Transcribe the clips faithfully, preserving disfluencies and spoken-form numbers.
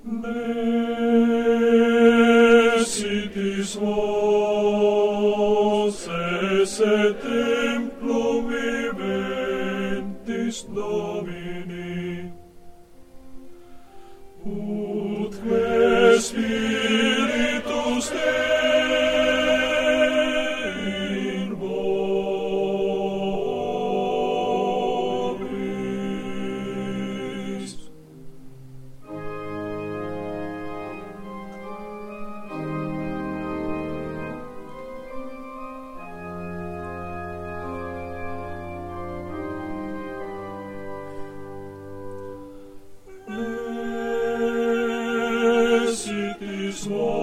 Nesitis vos esse templum viventis Domini, utque Spiritus Dei in vobis. Nesitis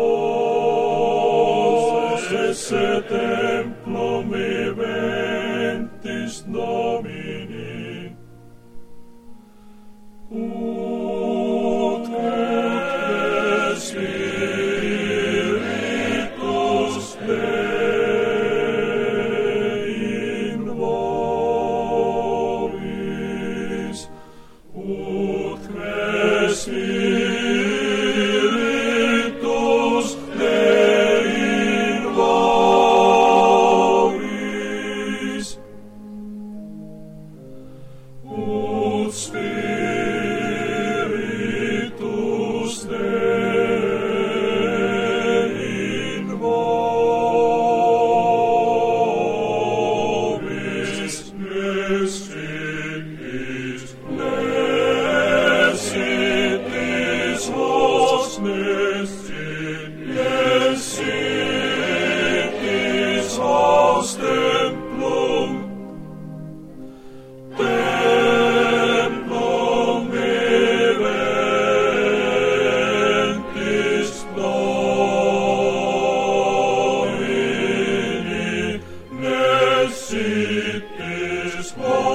vos esse templum viventis Domini, utque Spiritus Dei in vobis, utque Spiritus Dei in vobis, ut Spiritus Dei in vobis, nescitis, nescitis vos, nescitis, nescitis vos templum, templum viventis Domini, nescitis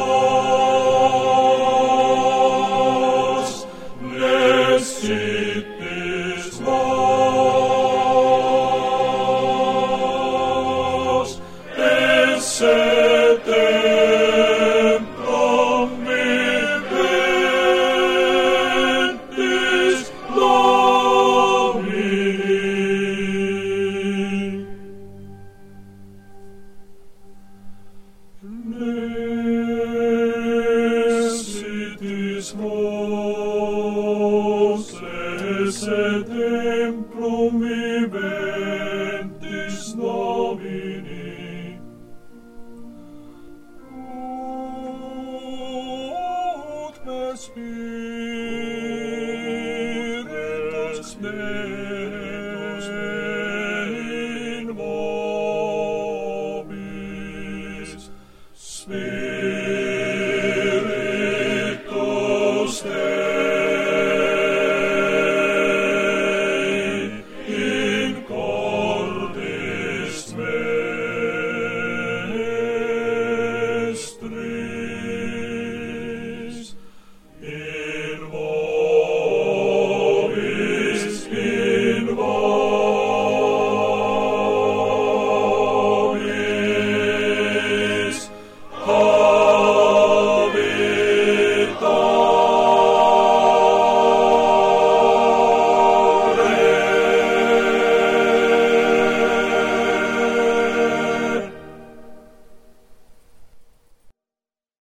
vos, nescitis vos, esse templum viventis Domini. Nesitis vos esse templum viventis Domini, utque Spiritus Dei